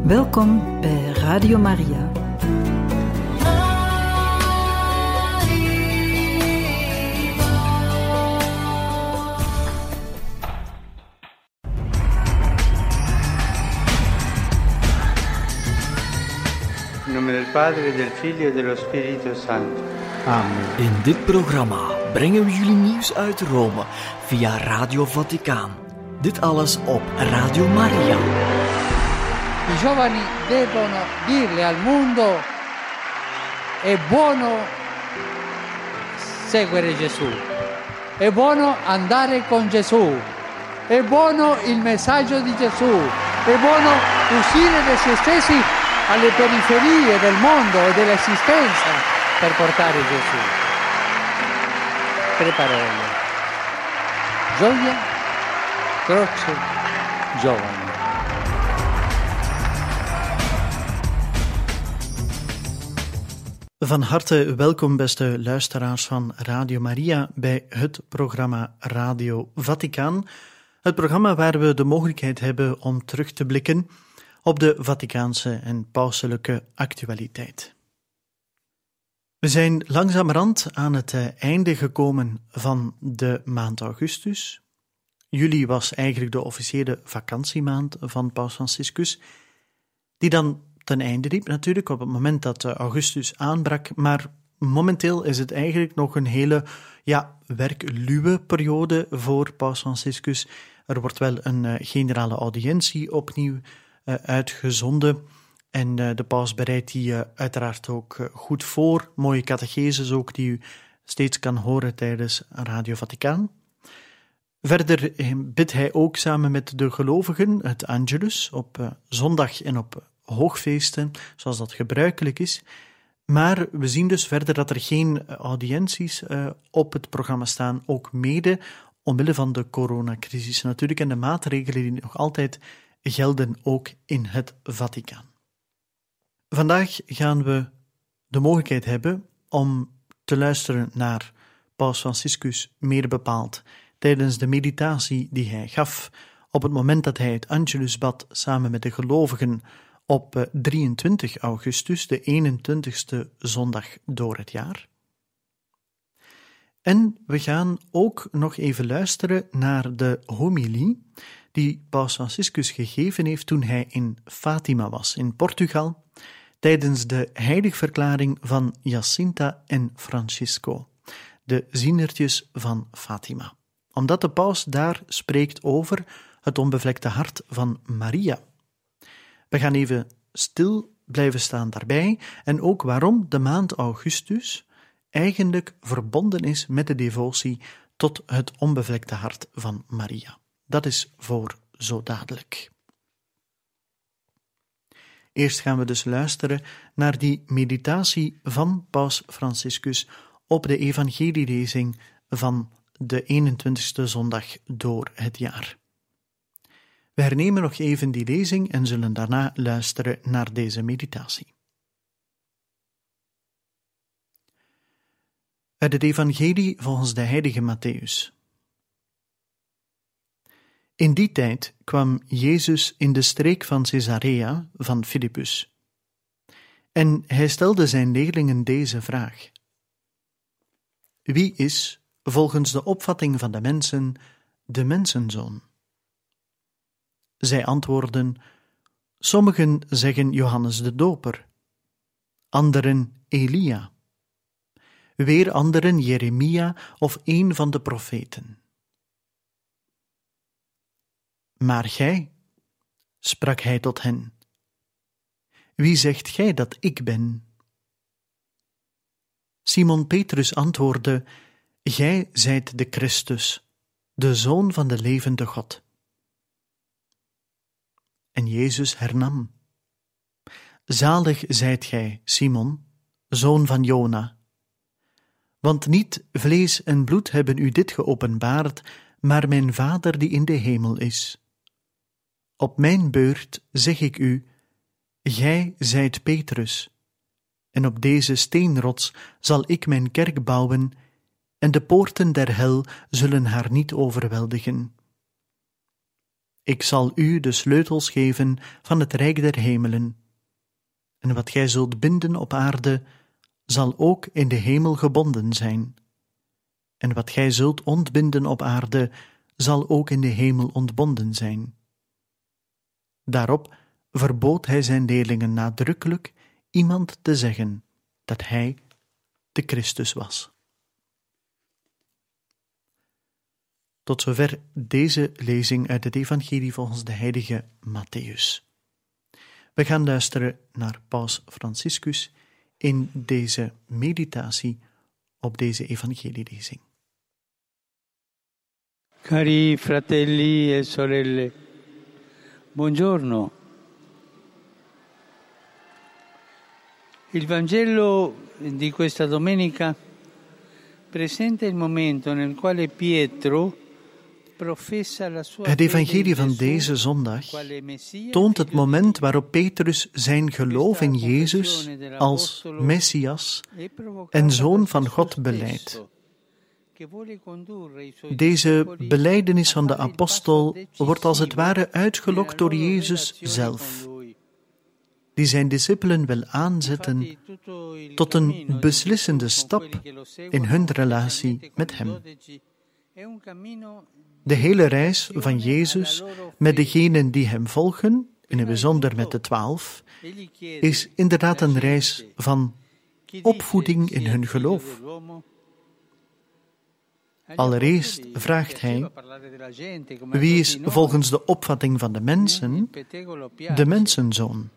Welkom bij Radio Maria. In nome del Padre, del Figlio e dello Spirito Santo. Amen. In dit programma brengen we jullie nieuws uit Rome via Radio Vaticaan. Dit alles op Radio Maria. I giovani devono dirle al mondo: è buono seguire Gesù, è buono andare con Gesù, è buono il messaggio di Gesù, è buono uscire da se stessi alle periferie del mondo e dell'esistenza per portare Gesù. Tre parole: gioia, croce, giovani. Van harte welkom, beste luisteraars van Radio Maria, bij het programma Radio Vaticaan. Het programma waar we de mogelijkheid hebben om terug te blikken op de Vaticaanse en pauselijke actualiteit. We zijn langzamerhand aan het einde gekomen van de maand augustus. Juli was eigenlijk de officiële vakantiemaand van Paus Franciscus, die dan ten einde liep natuurlijk op het moment dat augustus aanbrak, maar momenteel is het eigenlijk nog een hele werkluwe periode voor Paus Franciscus. Er wordt wel een generale audiëntie opnieuw uitgezonden en de paus bereidt die uiteraard ook goed voor. Mooie catecheses ook die u steeds kan horen tijdens Radio Vaticaan. Verder bidt hij ook samen met de gelovigen het Angelus op zondag en op hoogfeesten, zoals dat gebruikelijk is. Maar we zien dus verder dat er geen audiënties op het programma staan, ook mede omwille van de coronacrisis natuurlijk en de maatregelen die nog altijd gelden ook in het Vaticaan. Vandaag gaan we de mogelijkheid hebben om te luisteren naar Paus Franciscus, meer bepaald tijdens de meditatie die hij gaf op het moment dat hij het Angelus bad samen met de gelovigen op 23 augustus, de 21ste zondag door het jaar. En we gaan ook nog even luisteren naar de homilie die Paus Franciscus gegeven heeft toen hij in Fátima was, in Portugal, tijdens de heiligverklaring van Jacinta en Francisco, de zienertjes van Fátima. Omdat de paus daar spreekt over het onbevlekte hart van Maria. We gaan even stil blijven staan daarbij en ook waarom de maand augustus eigenlijk verbonden is met de devotie tot het onbevlekte hart van Maria. Dat is voor zo dadelijk. Eerst gaan we dus luisteren naar die meditatie van Paus Franciscus op de evangelielezing van de 21ste zondag door het jaar. We hernemen nog even die lezing en zullen daarna luisteren naar deze meditatie. Uit het evangelie volgens de heilige Mattheüs. In die tijd kwam Jezus in de streek van Caesarea van Filippus. En hij stelde zijn leerlingen deze vraag: Wie is, volgens de opvatting van de mensen, de mensenzoon? Zij antwoordden: sommigen zeggen Johannes de Doper, anderen Elia, weer anderen Jeremia of een van de profeten. Maar gij, sprak hij tot hen, wie zegt gij dat ik ben? Simon Petrus antwoordde: Gij zijt de Christus, de Zoon van de levende God. En Jezus hernam: Zalig zijt gij, Simon, zoon van Jona, want niet vlees en bloed hebben u dit geopenbaard, maar mijn Vader die in de hemel is. Op mijn beurt zeg ik u, gij zijt Petrus, en op deze steenrots zal ik mijn kerk bouwen, en de poorten der hel zullen haar niet overweldigen. ik zal u de sleutels geven van het rijk der hemelen. En wat gij zult binden op aarde, zal ook in de hemel gebonden zijn. En wat gij zult ontbinden op aarde, zal ook in de hemel ontbonden zijn. Daarop verbood hij zijn leerlingen nadrukkelijk iemand te zeggen dat hij de Christus was. Tot zover deze lezing uit het Evangelie volgens de heilige Mattheüs. We gaan luisteren naar Paus Franciscus in deze meditatie op deze evangelielezing. Cari fratelli e sorelle, buongiorno. Il Vangelo di questa domenica presenta il momento nel quale Pietro professa la sua Het evangelie van deze zondag toont het moment waarop Petrus zijn geloof in Jezus als Messias en Zoon van God belijdt. Deze belijdenis van de apostel wordt als het ware uitgelokt door Jezus zelf, die zijn discipelen wil aanzetten tot een beslissende stap in hun relatie met hem. De hele reis van Jezus met degenen die hem volgen, in het bijzonder met de 12, is inderdaad een reis van opvoeding in hun geloof. Allereerst vraagt hij, wie is volgens de opvatting van de mensen de mensenzoon?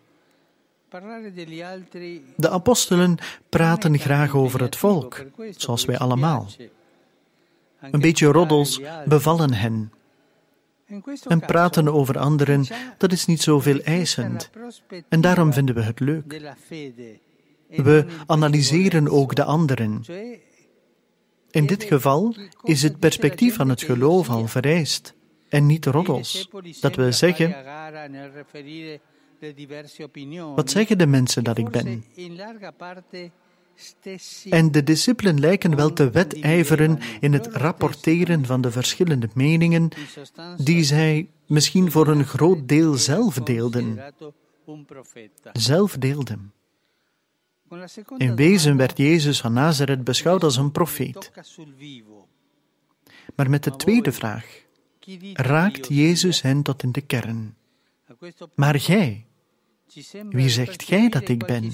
De apostelen praten graag over het volk, zoals wij allemaal. Een beetje roddels bevallen hen. En praten over anderen, dat is niet zoveel eisend. En daarom vinden we het leuk. We analyseren ook de anderen. In dit geval is het perspectief van het geloof al vereist, en niet roddels. Dat wil zeggen, wat zeggen de mensen dat ik ben? En de discipelen lijken wel te wedijveren in het rapporteren van de verschillende meningen die zij misschien voor een groot deel zelf deelden. In wezen werd Jezus van Nazareth beschouwd als een profeet. Maar met de tweede vraag raakt Jezus hen tot in de kern. Maar gij, wie zegt gij dat ik ben?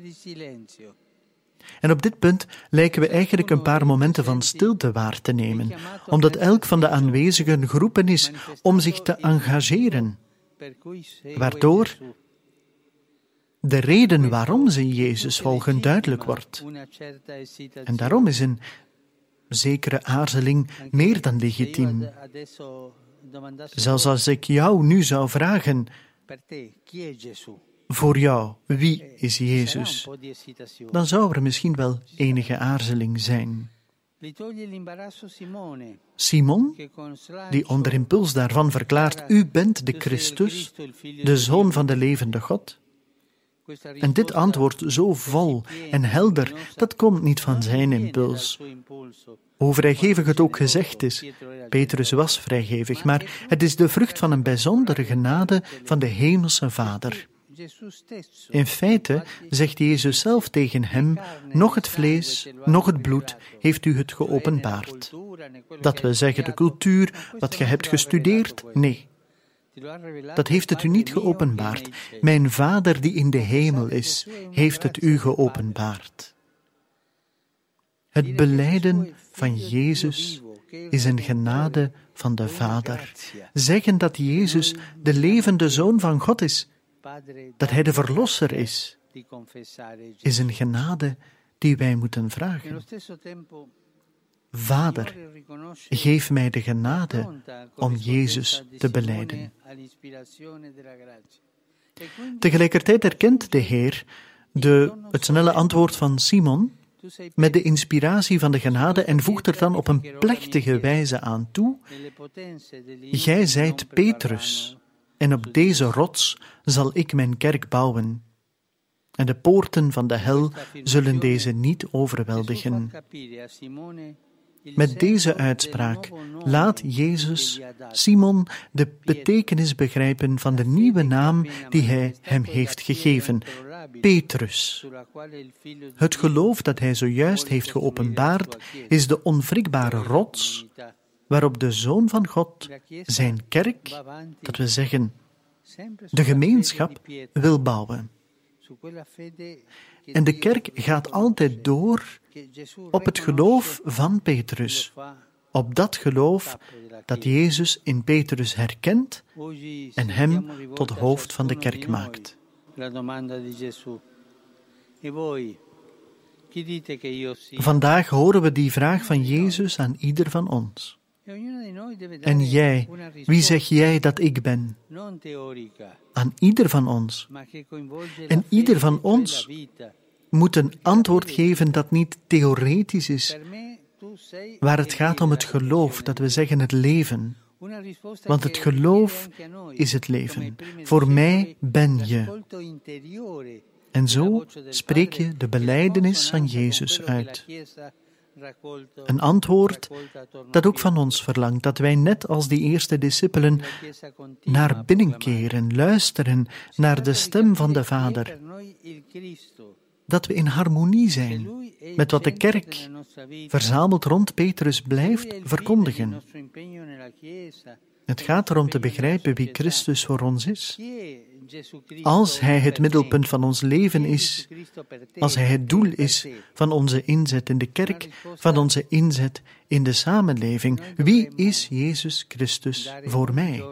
En op dit punt lijken we eigenlijk een paar momenten van stilte waar te nemen, omdat elk van de aanwezigen geroepen is om zich te engageren, waardoor de reden waarom ze Jezus volgen duidelijk wordt. En daarom is een zekere aarzeling meer dan legitiem. Zelfs als ik jou nu zou vragen, voor jou, wie is Jezus? Dan zou er misschien wel enige aarzeling zijn. Simon, die onder impuls daarvan verklaart, u bent de Christus, de Zoon van de levende God. En dit antwoord zo vol en helder, dat komt niet van zijn impuls. Hoe vrijgevig het ook gezegd is, Petrus was vrijgevig, maar het is de vrucht van een bijzondere genade van de Hemelse Vader. In feite zegt Jezus zelf tegen hem, noch het vlees, noch het bloed heeft u het geopenbaard. Dat wil zeggen de cultuur, wat je hebt gestudeerd? Nee. Dat heeft het u niet geopenbaard. Mijn Vader die in de hemel is, heeft het u geopenbaard. Het belijden van Jezus is een genade van de Vader. Zeggen dat Jezus de levende Zoon van God is, dat Hij de Verlosser is een genade die wij moeten vragen. Vader, geef mij de genade om Jezus te belijden. Tegelijkertijd erkent de Heer het snelle antwoord van Simon met de inspiratie van de genade en voegt er dan op een plechtige wijze aan toe: gij zijt Petrus, en op deze rots zal ik mijn kerk bouwen. En de poorten van de hel zullen deze niet overweldigen. Met deze uitspraak laat Jezus Simon de betekenis begrijpen van de nieuwe naam die hij hem heeft gegeven, Petrus. Het geloof dat hij zojuist heeft geopenbaard is de onwrikbare rots waarop de Zoon van God zijn kerk, dat we zeggen, de gemeenschap, wil bouwen. En de kerk gaat altijd door op het geloof van Petrus, op dat geloof dat Jezus in Petrus herkent en hem tot hoofd van de kerk maakt. Vandaag horen we die vraag van Jezus aan ieder van ons. En jij, wie zeg jij dat ik ben? Aan ieder van ons. En ieder van ons moet een antwoord geven dat niet theoretisch is, waar het gaat om het geloof, dat we zeggen het leven. Want het geloof is het leven. Voor mij ben je. En zo spreek je de belijdenis van Jezus uit. Een antwoord dat ook van ons verlangt, dat wij net als die eerste discipelen naar binnen keren, luisteren naar de stem van de Vader. Dat we in harmonie zijn met wat de kerk, verzameld rond Petrus, blijft verkondigen. Het gaat erom te begrijpen wie Christus voor ons is. Als Hij het middelpunt van ons leven is, als Hij het doel is van onze inzet in de kerk, van onze inzet in de samenleving, wie is Jezus Christus voor mij?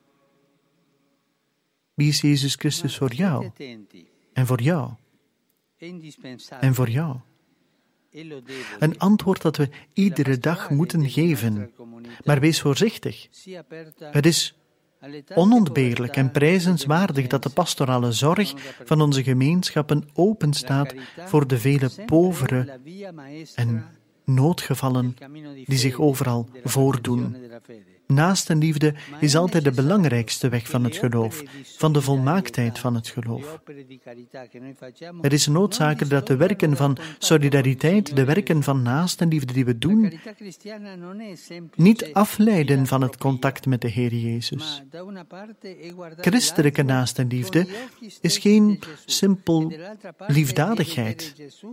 Wie is Jezus Christus voor jou? En voor jou? En voor jou? Een antwoord dat we iedere dag moeten geven. Maar wees voorzichtig. Het is onontbeerlijk en prijzenswaardig dat de pastorale zorg van onze gemeenschappen openstaat voor de vele poveren en noodgevallen die zich overal voordoen. Naastenliefde is altijd de belangrijkste weg van het geloof, van de volmaaktheid van het geloof. Het is noodzakelijk dat de werken van solidariteit, de werken van naastenliefde die we doen, niet afleiden van het contact met de Heer Jezus. Christelijke naastenliefde is geen simpel liefdadigheid.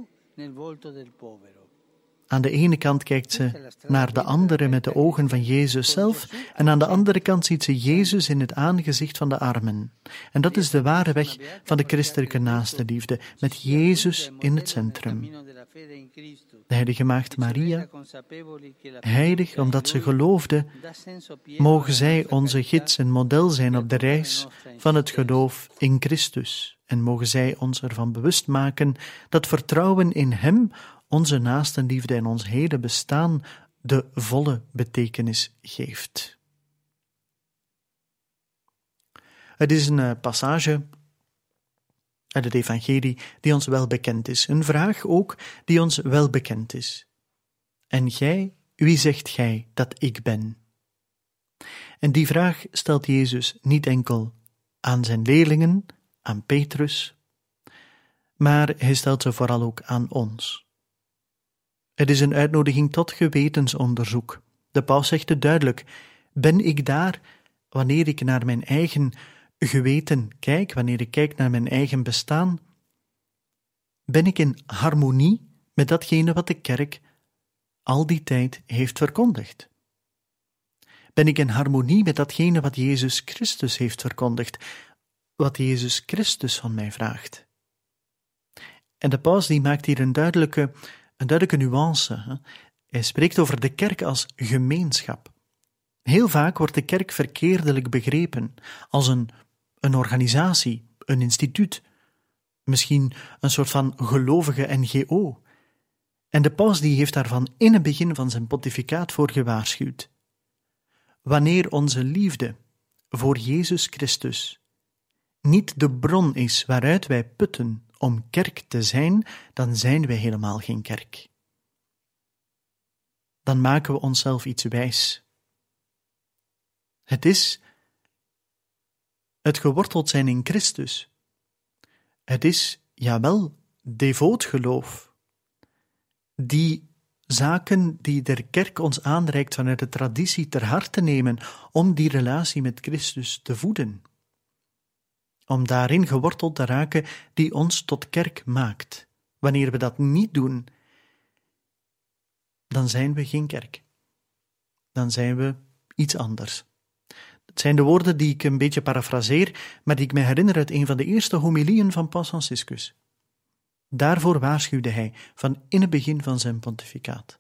Aan de ene kant kijkt ze naar de andere met de ogen van Jezus zelf en aan de andere kant ziet ze Jezus in het aangezicht van de armen. En dat is de ware weg van de christelijke naastenliefde, met Jezus in het centrum. De heilige maagd Maria, heilig omdat ze geloofde, mogen zij onze gids en model zijn op de reis van het geloof in Christus. En mogen zij ons ervan bewust maken dat vertrouwen in Hem onze naastenliefde en ons hele bestaan de volle betekenis geeft. Het is een passage uit het evangelie die ons wel bekend is. Een vraag ook die ons wel bekend is. En gij, wie zegt gij dat ik ben? En die vraag stelt Jezus niet enkel aan zijn leerlingen, aan Petrus, maar hij stelt ze vooral ook aan ons. Het is een uitnodiging tot gewetensonderzoek. De paus zegt het duidelijk: ben ik daar wanneer ik naar mijn eigen geweten kijk, wanneer ik kijk naar mijn eigen bestaan? Ben ik in harmonie met datgene wat de kerk al die tijd heeft verkondigd? Ben ik in harmonie met datgene wat Jezus Christus heeft verkondigd, wat Jezus Christus van mij vraagt? En de paus die maakt hier een duidelijke nuance. Hij spreekt over de kerk als gemeenschap. Heel vaak wordt de kerk verkeerdelijk begrepen als een organisatie, een instituut, misschien een soort van gelovige NGO. En de paus die heeft daarvan in het begin van zijn pontificaat voor gewaarschuwd. Wanneer onze liefde voor Jezus Christus niet de bron is waaruit wij putten om kerk te zijn, dan zijn wij helemaal geen kerk. Dan maken we onszelf iets wijs. Het is het geworteld zijn in Christus. Het is, jawel, devoot geloof, die zaken die de kerk ons aanreikt vanuit de traditie ter harte nemen om die relatie met Christus te voeden. Om daarin geworteld te raken die ons tot kerk maakt. Wanneer we dat niet doen, dan zijn we geen kerk. Dan zijn we iets anders. Het zijn de woorden die ik een beetje parafraseer, maar die ik me herinner uit een van de eerste homilieën van Paus Franciscus. Daarvoor waarschuwde hij van in het begin van zijn pontificaat.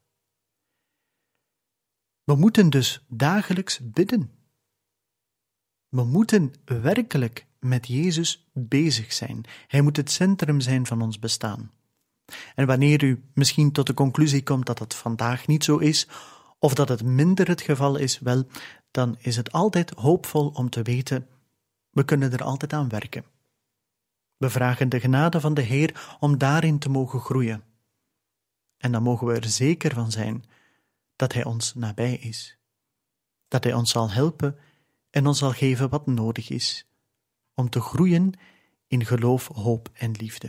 We moeten dus dagelijks bidden. We moeten werkelijk met Jezus bezig zijn. Hij moet het centrum zijn van ons bestaan. En wanneer u misschien tot de conclusie komt dat het vandaag niet zo is, of dat het minder het geval is, wel, dan is het altijd hoopvol om te weten, we kunnen er altijd aan werken. We vragen de genade van de Heer om daarin te mogen groeien. En dan mogen we er zeker van zijn dat Hij ons nabij is. Dat Hij ons zal helpen en ons zal geven wat nodig is om te groeien in geloof, hoop en liefde.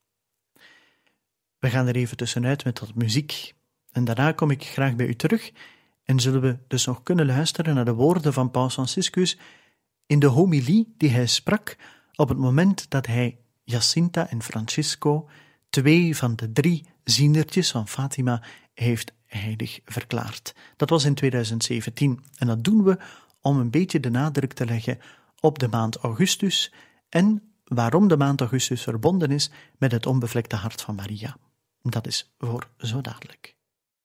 We gaan er even tussenuit met wat muziek en daarna kom ik graag bij u terug en zullen we dus nog kunnen luisteren naar de woorden van Paus Franciscus in de homilie die hij sprak op het moment dat hij Jacinta en Francisco, 2 van de 3 zienertjes van Fatima, heeft heilig verklaard. Dat was in 2017 en dat doen we om een beetje de nadruk te leggen op de maand augustus en waarom de maand augustus verbonden is met het onbevlekte hart van Maria. Dat is voor zo dadelijk.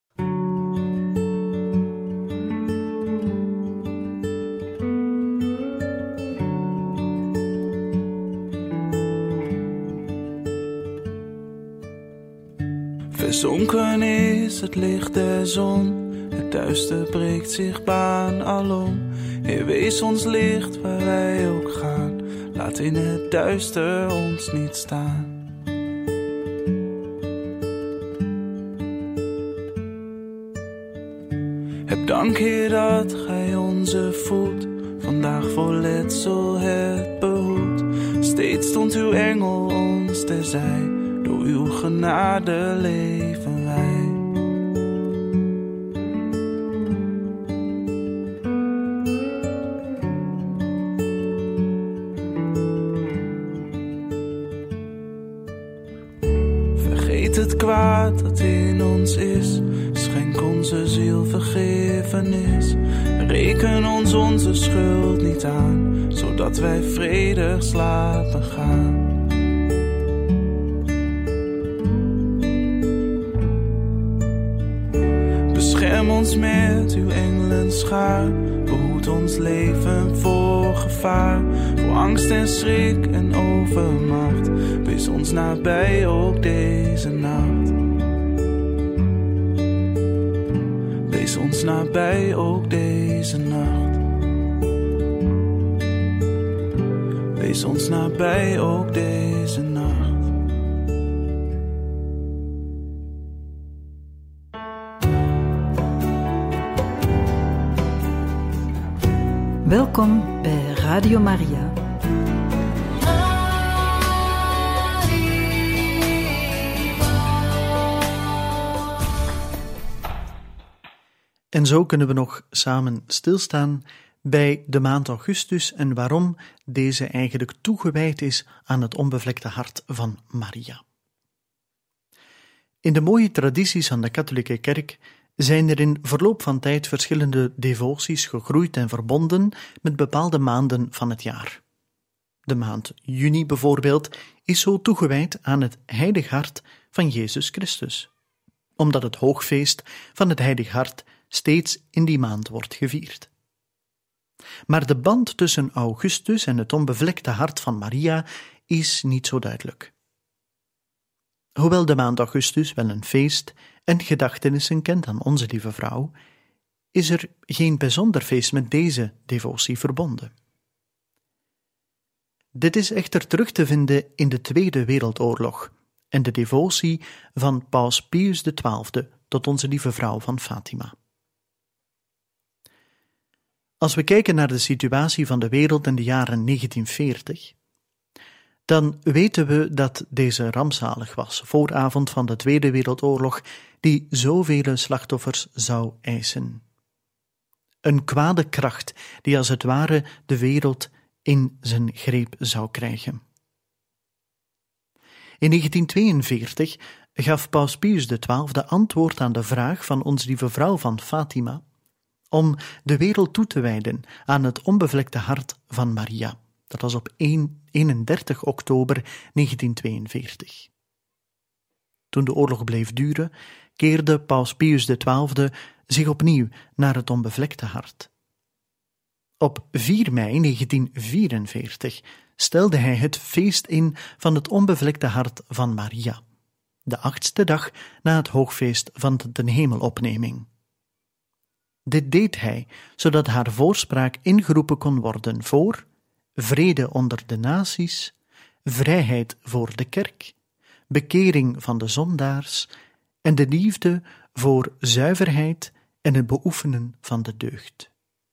Verzonken is het licht der zon, het duister breekt zich baan alom. Heer, wees ons licht waar wij ook gaan, laat in het duister ons niet staan. Heb dank, Heer, dat Gij onze voet vandaag voor letsel hebt behoed. Steeds stond uw engel ons terzij, door uw genade leven wij. Vergeet het kwaad dat in ons is, schenk onze ziel vergiffenis. Reken ons onze schuld niet aan, zodat wij vredig slapen gaan. Bescherm ons met uw engelenschaar, behoed ons leven voor gevaar, voor angst en schrik en overmacht. Wees ons nabij ook deze nacht. Wees ons nabij ook deze nacht. Wees ons nabij ook deze nacht. Welkom bij Radio Maria. En zo kunnen we nog samen stilstaan bij de maand augustus en waarom deze eigenlijk toegewijd is aan het onbevlekte hart van Maria. In de mooie tradities van de katholieke kerk zijn er in verloop van tijd verschillende devoties gegroeid en verbonden met bepaalde maanden van het jaar. De maand juni bijvoorbeeld is zo toegewijd aan het heilig hart van Jezus Christus, omdat het hoogfeest van het heilig hart steeds in die maand wordt gevierd. Maar de band tussen Augustus en het onbevlekte hart van Maria is niet zo duidelijk. Hoewel de maand augustus wel een feest en gedachtenissen kent aan onze lieve vrouw, is er geen bijzonder feest met deze devotie verbonden. Dit is echter terug te vinden in de Tweede Wereldoorlog en de devotie van Paus Pius XII tot onze lieve vrouw van Fatima. Als we kijken naar de situatie van de wereld in de jaren 1940, dan weten we dat deze rampzalig was, vooravond van de Tweede Wereldoorlog, die zoveel slachtoffers zou eisen. Een kwade kracht die als het ware de wereld in zijn greep zou krijgen. In 1942 gaf Paus Pius XII antwoord aan de vraag van Onze Lieve Vrouw van Fatima om de wereld toe te wijden aan het onbevlekte hart van Maria. Dat was op 31 oktober 1942. Toen de oorlog bleef duren, keerde Paus Pius XII zich opnieuw naar het onbevlekte hart. Op 4 mei 1944 stelde hij het feest in van het onbevlekte hart van Maria, de 8e dag na het hoogfeest van de Tenhemelopneming. Dit deed hij, zodat haar voorspraak ingeroepen kon worden voor vrede onder de naties, vrijheid voor de kerk, bekering van de zondaars en de liefde voor zuiverheid en het beoefenen van de deugd.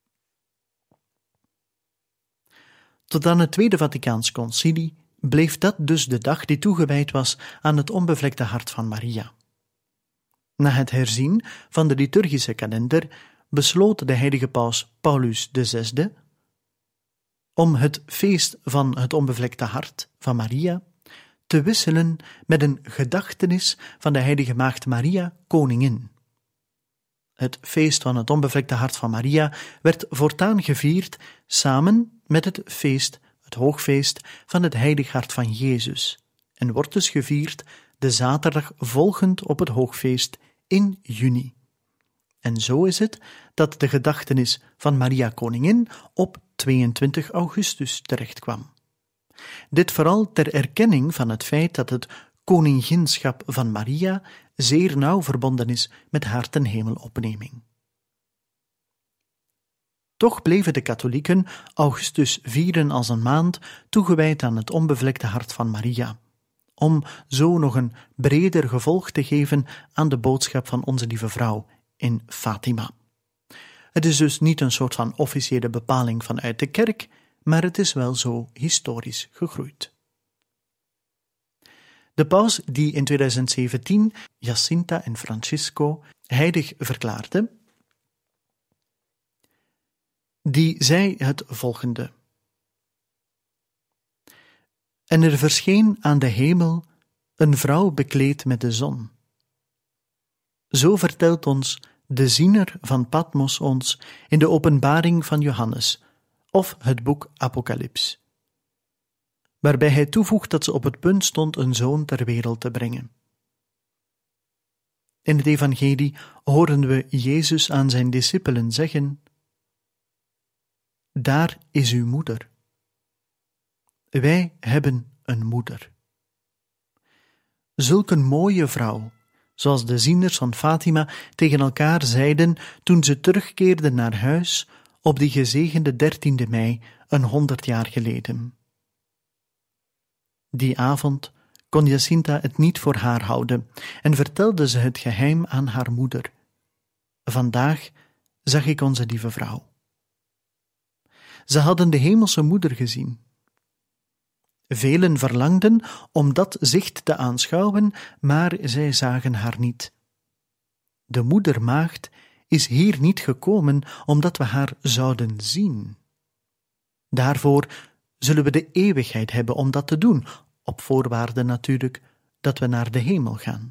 Tot aan het Tweede Vaticaans Concilie bleef dat dus de dag die toegewijd was aan het onbevlekte hart van Maria. Na het herzien van de liturgische kalender besloot de heilige paus Paulus VI om het feest van het onbevlekte hart van Maria te wisselen met een gedachtenis van de heilige maagd Maria, koningin. Het feest van het onbevlekte hart van Maria werd voortaan gevierd samen met het feest, het hoogfeest van het heilig hart van Jezus, en wordt dus gevierd de zaterdag volgend op het hoogfeest in juni. En zo is het dat de gedachtenis van Maria Koningin op 22 augustus terechtkwam. Dit vooral ter erkenning van het feit dat het koninginschap van Maria zeer nauw verbonden is met haar tenhemelopneming. Toch bleven de katholieken augustus vieren als een maand toegewijd aan het onbevlekte hart van Maria, om zo nog een breder gevolg te geven aan de boodschap van Onze Lieve Vrouw in Fatima. Het is dus niet een soort van officiële bepaling vanuit de kerk, maar het is wel zo historisch gegroeid. De paus die in 2017 Jacinta en Francisco heilig verklaarde, die zei het volgende: En er verscheen aan de hemel een vrouw bekleed met de zon. Zo vertelt ons de ziener van Patmos ons in de openbaring van Johannes, of het boek Apocalyps, waarbij hij toevoegt dat ze op het punt stond een zoon ter wereld te brengen. In het evangelie horen we Jezus aan zijn discipelen zeggen: Daar is uw moeder. Wij hebben een moeder. Zulk een mooie vrouw, zoals de zieners van Fatima tegen elkaar zeiden toen ze terugkeerden naar huis op die gezegende 13e mei 100 jaar geleden. Die avond kon Jacinta het niet voor haar houden en vertelde ze het geheim aan haar moeder. Vandaag zag ik Onze Lieve Vrouw. Ze hadden de hemelse moeder gezien. Velen verlangden om dat zicht te aanschouwen, maar zij zagen haar niet. De moedermaagd is hier niet gekomen omdat we haar zouden zien. Daarvoor zullen we de eeuwigheid hebben om dat te doen, op voorwaarde natuurlijk dat we naar de hemel gaan.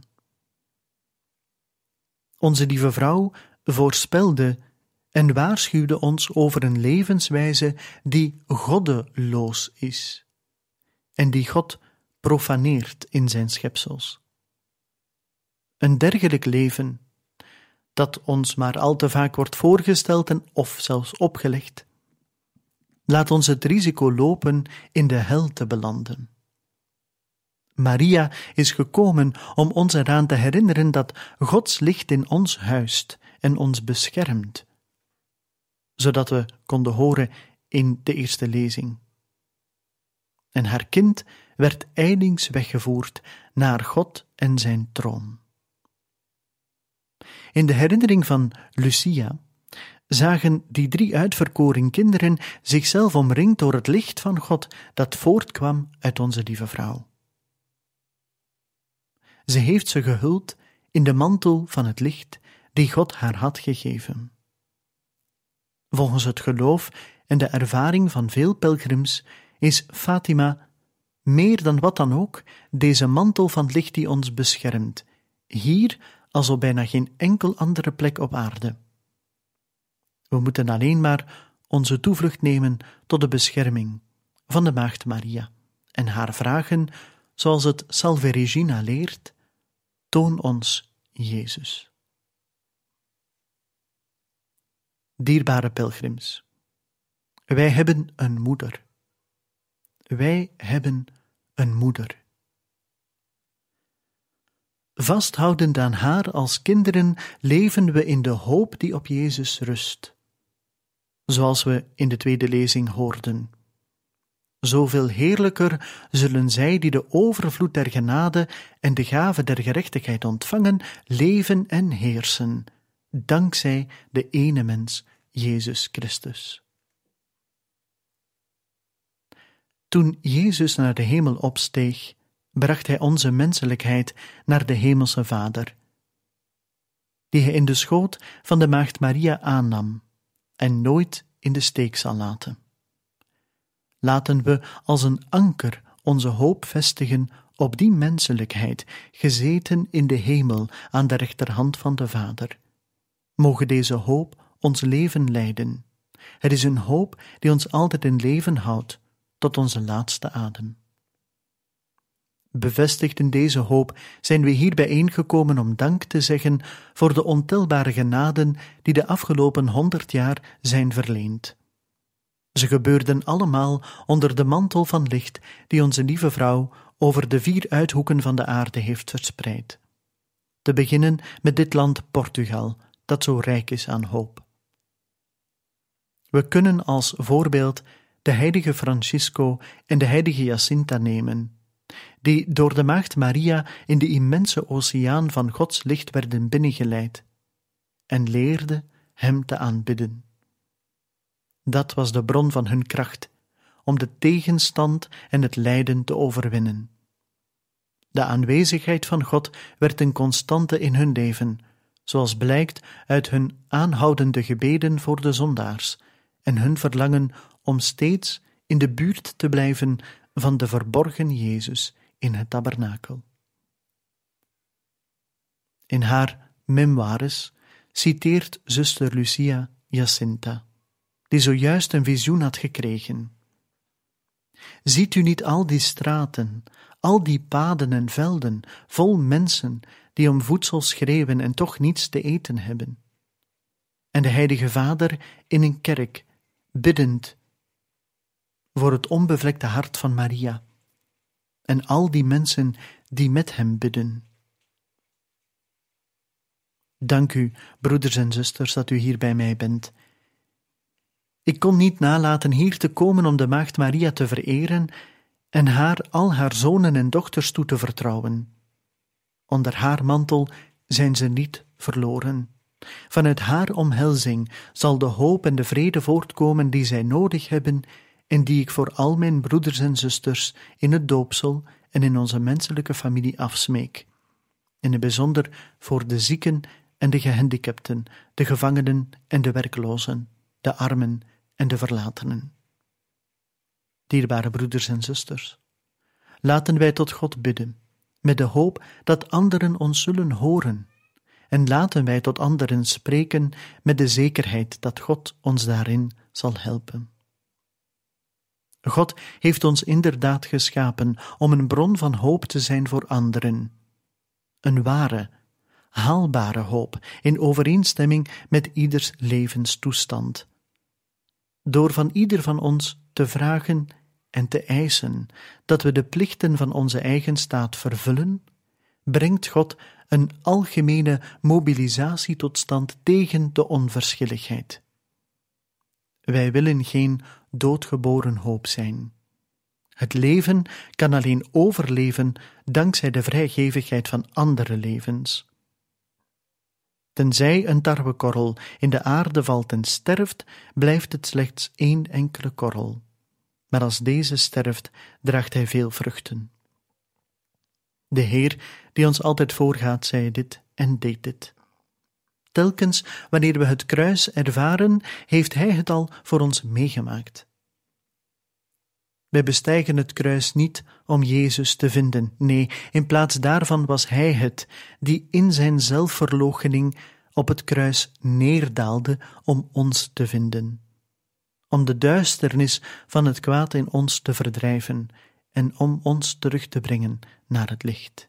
Onze Lieve Vrouw voorspelde en waarschuwde ons over een levenswijze die goddeloos is en die God profaneert in zijn schepsels. Een dergelijk leven, dat ons maar al te vaak wordt voorgesteld en of zelfs opgelegd, laat ons het risico lopen in de hel te belanden. Maria is gekomen om ons eraan te herinneren dat Gods licht in ons huist en ons beschermt, zodat we konden horen in de eerste lezing. En haar kind werd ijlings weggevoerd naar God en zijn troon. In de herinnering van Lucia zagen die 3 uitverkoren kinderen zichzelf omringd door het licht van God dat voortkwam uit onze lieve vrouw. Ze heeft ze gehuld in de mantel van het licht die God haar had gegeven. Volgens het geloof en de ervaring van veel pelgrims is Fatima, meer dan wat dan ook, deze mantel van licht die ons beschermt, hier als op bijna geen enkel andere plek op aarde. We moeten alleen maar onze toevlucht nemen tot de bescherming van de Maagd Maria en haar vragen, zoals het Salve Regina leert: toon ons Jezus. Dierbare pelgrims, wij hebben een moeder. Wij hebben een moeder. Vasthoudend aan haar als kinderen leven we in de hoop die op Jezus rust. Zoals we in de tweede lezing hoorden. Zoveel heerlijker zullen zij die de overvloed der genade en de gave der gerechtigheid ontvangen, leven en heersen, dankzij de ene mens, Jezus Christus. Toen Jezus naar de hemel opsteeg, bracht hij onze menselijkheid naar de hemelse Vader, die hij in de schoot van de Maagd Maria aannam en nooit in de steek zal laten. Laten we als een anker onze hoop vestigen op die menselijkheid, gezeten in de hemel aan de rechterhand van de Vader. Mogen deze hoop ons leven leiden. Het is een hoop die ons altijd in leven houdt, tot onze laatste adem. Bevestigd in deze hoop zijn we hier bijeengekomen om dank te zeggen voor de ontelbare genaden die de afgelopen 100 jaar zijn verleend. Ze gebeurden allemaal onder de mantel van licht die onze lieve vrouw over de 4 uithoeken van de aarde heeft verspreid. Te beginnen met dit land Portugal, dat zo rijk is aan hoop. We kunnen als voorbeeld de heilige Francisco en de heilige Jacinta nemen, die door de Maagd Maria in de immense oceaan van Gods licht werden binnengeleid en leerden hem te aanbidden. Dat was de bron van hun kracht, om de tegenstand en het lijden te overwinnen. De aanwezigheid van God werd een constante in hun leven, zoals blijkt uit hun aanhoudende gebeden voor de zondaars en hun verlangen om steeds in de buurt te blijven van de verborgen Jezus in het tabernakel. In haar memoires citeert zuster Lucia Jacinta, die zojuist een visioen had gekregen. Ziet u niet al die straten, al die paden en velden, vol mensen die om voedsel schreeuwen en toch niets te eten hebben? En de Heilige Vader in een kerk, biddend voor het onbevlekte hart van Maria, en al die mensen die met hem bidden. Dank u, broeders en zusters, dat u hier bij mij bent. Ik kon niet nalaten hier te komen om de Maagd Maria te vereren en haar al haar zonen en dochters toe te vertrouwen. Onder haar mantel zijn ze niet verloren. Vanuit haar omhelzing zal de hoop en de vrede voortkomen die zij nodig hebben en die ik voor al mijn broeders en zusters in het doopsel en in onze menselijke familie afsmeek. In het bijzonder voor de zieken en de gehandicapten, de gevangenen en de werklozen, de armen en de verlatenen. Dierbare broeders en zusters, laten wij tot God bidden, met de hoop dat anderen ons zullen horen, en laten wij tot anderen spreken met de zekerheid dat God ons daarin zal helpen. God heeft ons inderdaad geschapen om een bron van hoop te zijn voor anderen. Een ware, haalbare hoop in overeenstemming met ieders levenstoestand. Door van ieder van ons te vragen en te eisen dat we de plichten van onze eigen staat vervullen, brengt God een algemene mobilisatie tot stand tegen de onverschilligheid. Wij willen geen doodgeboren hoop zijn. Het leven kan alleen overleven dankzij de vrijgevigheid van andere levens. Tenzij een tarwekorrel in de aarde valt en sterft, blijft het slechts 1 enkele korrel. Maar als deze sterft, draagt hij veel vruchten. De Heer, die ons altijd voorgaat, zei dit en deed dit. Telkens wanneer we het kruis ervaren, heeft Hij het al voor ons meegemaakt. Wij bestijgen het kruis niet om Jezus te vinden. Nee, in plaats daarvan was Hij het, die in zijn zelfverloochening op het kruis neerdaalde om ons te vinden. Om de duisternis van het kwaad in ons te verdrijven en om ons terug te brengen naar het licht.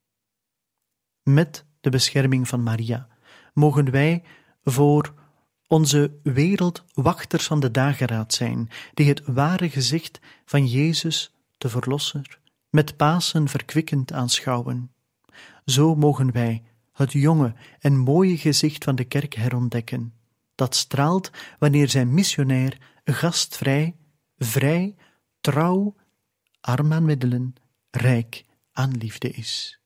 Met de bescherming van Maria mogen wij voor onze wereld wachters van de dageraad zijn, die het ware gezicht van Jezus, de Verlosser, met Pasen verkwikkend aanschouwen. Zo mogen wij het jonge en mooie gezicht van de kerk herontdekken, dat straalt wanneer zijn missionair gastvrij, vrij, trouw, arm aan middelen, rijk aan liefde is.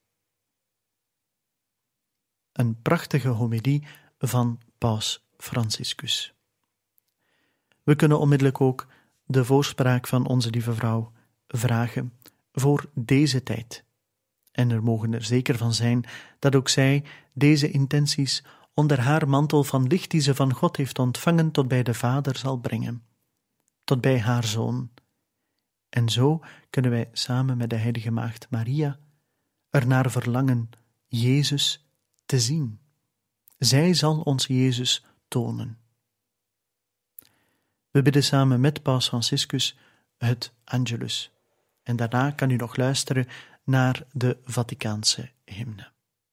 Een prachtige homidie van Paus Franciscus. We kunnen onmiddellijk ook de voorspraak van onze lieve vrouw vragen voor deze tijd. En er mogen er zeker van zijn dat ook zij deze intenties onder haar mantel van licht die ze van God heeft ontvangen tot bij de Vader zal brengen, tot bij haar Zoon. En zo kunnen wij samen met de heilige maagd Maria ernaar verlangen Jezus te zien. Zij zal ons Jezus tonen. We bidden samen met Paus Franciscus het Angelus. En daarna kan u nog luisteren naar de Vaticaanse hymne.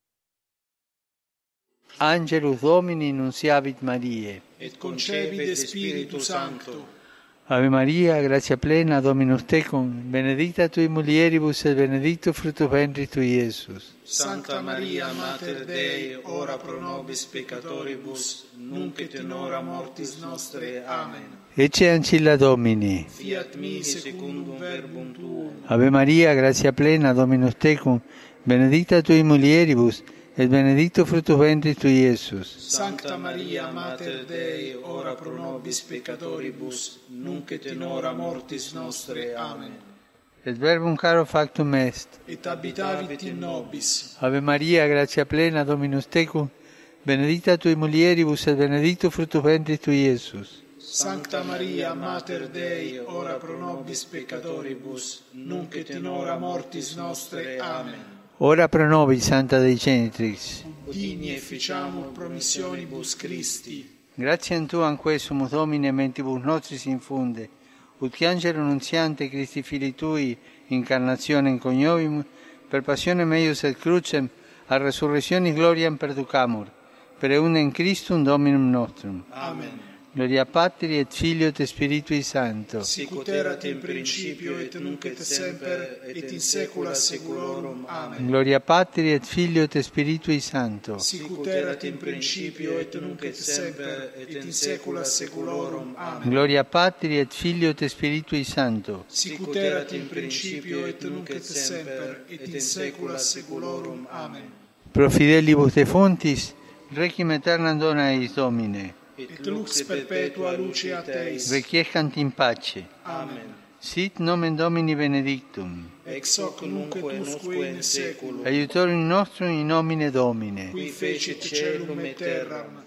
Angelus Domini nunciavit Mariae. Et concepit Spiritus Sancto. Ave Maria, gratia plena, Dominus tecum, benedicta tui mulieribus et benedictus fructus ventris tui, Iesus. Sancta Maria, Mater Dei, ora pro nobis peccatoribus, nunc et in hora mortis nostre. Amen. Ecce ancilla Domini. Fiat mi secundum verbum tuum. Ave Maria, gratia plena, Dominus tecum, benedicta tui mulieribus, et benedictus fructus ventris tui, Iesus. Sancta Maria, Mater Dei, ora pro nobis peccatoribus, nunc et in hora mortis nostre. Amen. Et verbum caro factum est. Et habitavit in nobis. Ave Maria, gratia plena, Dominus tecum, benedicta tui mulieribus, et benedictus fructus ventris tui, Iesus. Sancta Maria, Mater Dei, ora pro nobis peccatoribus, nunc et in hora mortis nostre. Amen. Ora pro nobis, Santa Dei Genitrix. Digni efficiamur promissionibus Christi. Gratiam Tuam quesumus, Domine, mentibus nostris infunde, ut che angelo nunziante Christi Filii Tui, incarnationem coniovimus, per passionem eius et crucem, a resurrectionis gloriam perducamur, per eundem Christum Dominum nostrum. Amen. Gloria Patri et Filio et Spiritui Sancto. Sicut erat in principio et nunc et semper et in saecula saeculorum. Amen. Gloria Patri et Filio et Spiritui Sancto. Sicut erat in principio et nunc et semper et in saecula saeculorum. Amen. Gloria Patri et Filio et Spiritui Sancto. Sicut erat in principio et nunc et semper et in saecula saeculorum. Amen. Pro fidelibus defuntis, requiem aeternam dona eis Domine. Et lux perpetua luceat eis. Requiescant in pace. Amen. Sit nomen Domini benedictum. Ex hoc nunc et usque in saeculum. Aiutorium nostrum in nomine Domine. Qui fecit caelum et terram.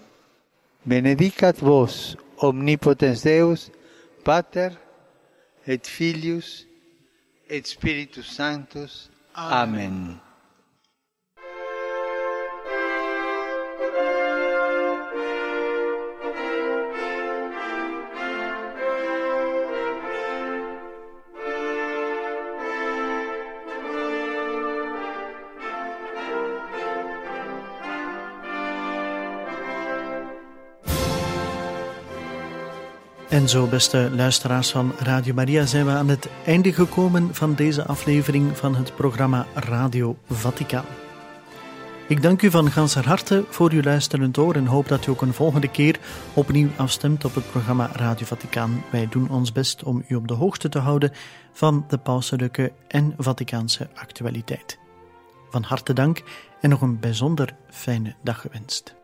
Benedicat vos, omnipotens Deus, Pater, et Filius, et Spiritus Sanctus. Amen. En zo, beste luisteraars van Radio Maria, zijn we aan het einde gekomen van deze aflevering van het programma Radio Vaticaan. Ik dank u van ganser harte voor uw luisterend oor en hoop dat u ook een volgende keer opnieuw afstemt op het programma Radio Vaticaan. Wij doen ons best om u op de hoogte te houden van de pauselijke en Vaticaanse actualiteit. Van harte dank en nog een bijzonder fijne dag gewenst.